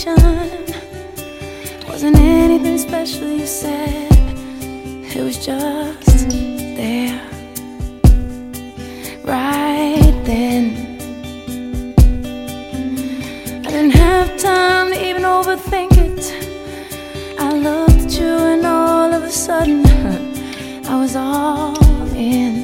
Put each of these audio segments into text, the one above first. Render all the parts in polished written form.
conversation. It wasn't anything special you said, it was just there, right then. I didn't have time to even overthink it. I looked at you and all of a sudden I was all in.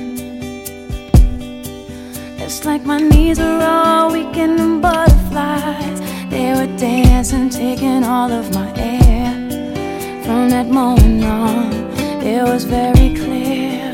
It's like my knees were all weak and butterflies. They were dancing, taking all of my air. From that moment on, it was very clear.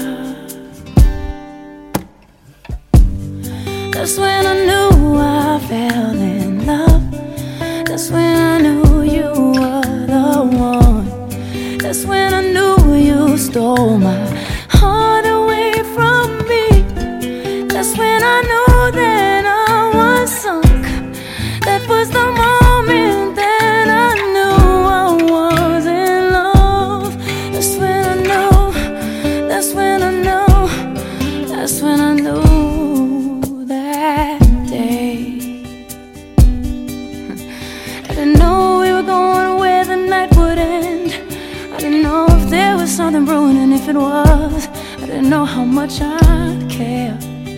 That's when I knew I fell in love. That's when I knew you were the one. That's when I knew you stole my heart away from me. That's when I knew that I was sunk. That was the moment that I knew I was in love. That's when I knew, that's when I knew, that's when I knew that day. I didn't know we were going where the night would end. I didn't know if there was something brewing, and if it was, I didn't know how much I'd care.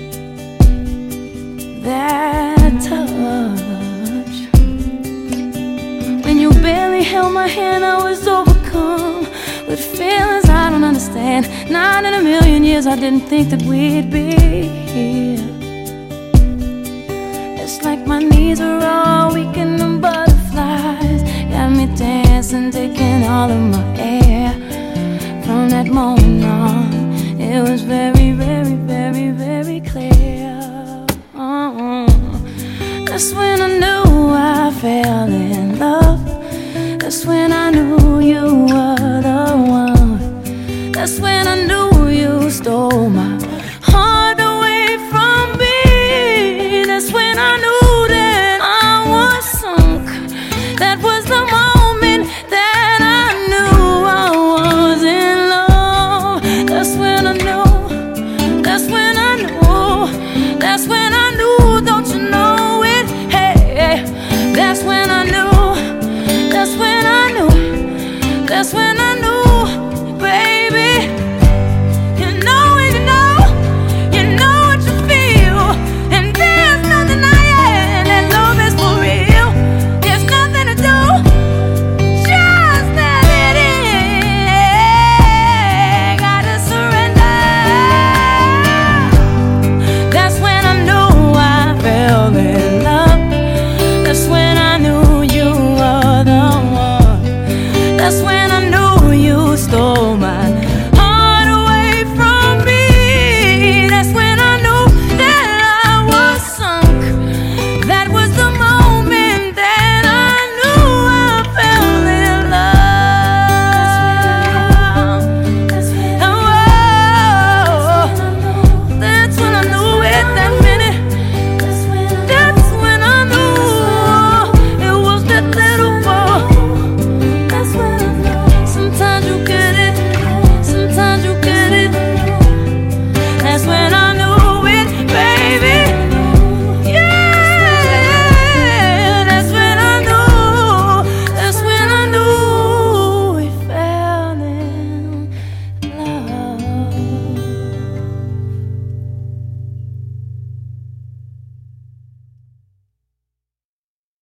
That touch, when you barely held my hand, I was overcome with feelings I don't understand. Not in a million years I didn't think that we'd be here. It's like my knees are all weak and the butterflies got me dancing, taking all of my air. From that moment on, it was very, very, very